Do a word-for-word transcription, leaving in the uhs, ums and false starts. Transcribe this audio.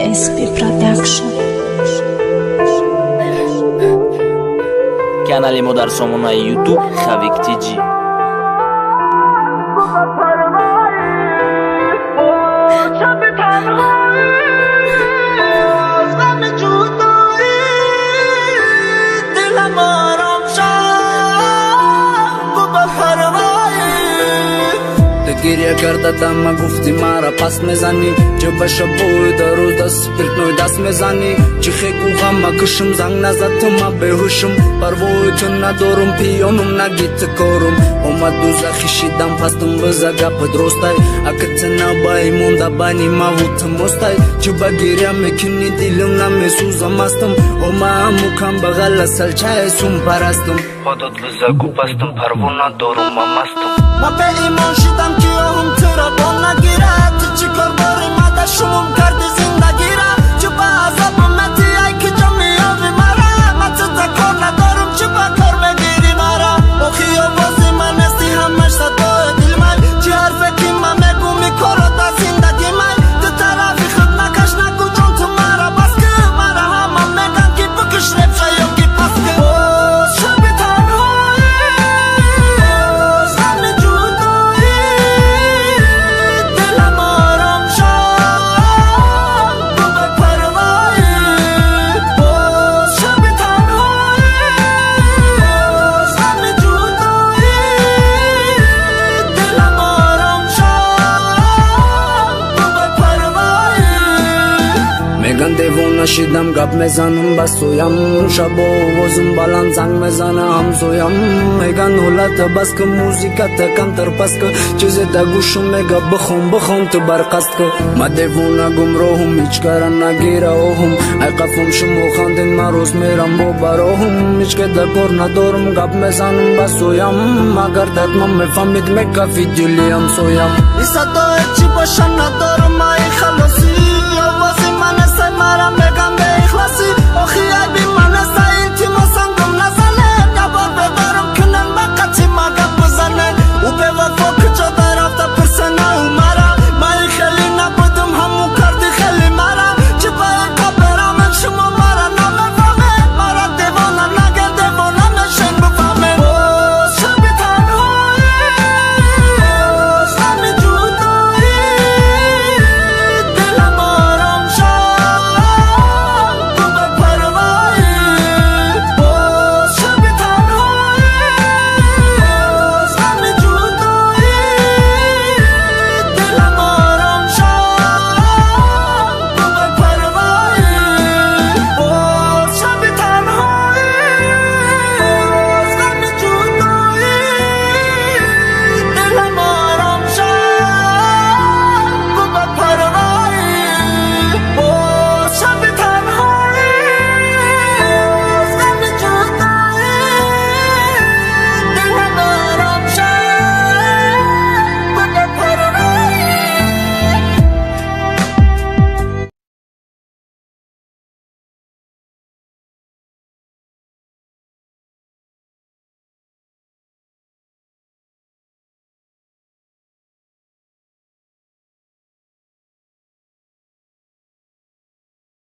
S P Production. Канали мо дар сомонаи YouTube Xavik T G. گریه کرده دم گفتی مرا پس میزنی چه بشه بوی در روز دست سپرتنوی دست میزنی چه خیگو غم کشم زنگ نزد تو ما بهوشم پروای تو ندارم پیانم نگیت کارم اومد دوزخی شیدم پستم بزا گپ درستای اکت نبای مونده بانی ما ووت مستای چه با گریه میکنی دیلم نمیسوزم استم اوما همو کم بغل سلچه سوم پرستم خودت بزا گو پستم پرو ندارم ما مستم ما به ایمان شدم که هم ترا با نگیره تو چی کار داری مده شموم کردی زندگی را چه با عذاب متی ای که جا میابی مرا من تو کار ندارم چه با کار میگیری مرا اخی آوازی من استی همش صدای دل من چه حرفه که من میگو میکارا دا زندگی من تو طرفی خود نکش نگو جان تو مرا بس که مرا همه میگن که بکش رب شایم که پس که شبی تنهایی میگن دیوونه شدم گپ میزنم بس سویم شب و وزم بلند زنگ میزنه همسویم میگن حالت بس که موزیکت کم تر پس که چیزی تا گوشم میگه بخون بخون تو برقصد که ما دیوونه گمراهم هیچ کار نگیره هم ای قفم شما خاندین من روز میرم با براهم هیچ که در کار ندارم گپ میزنم بس سویم مگر داد من میفهمید میکفی دلی همسویم ای صدای چی باشن ندارم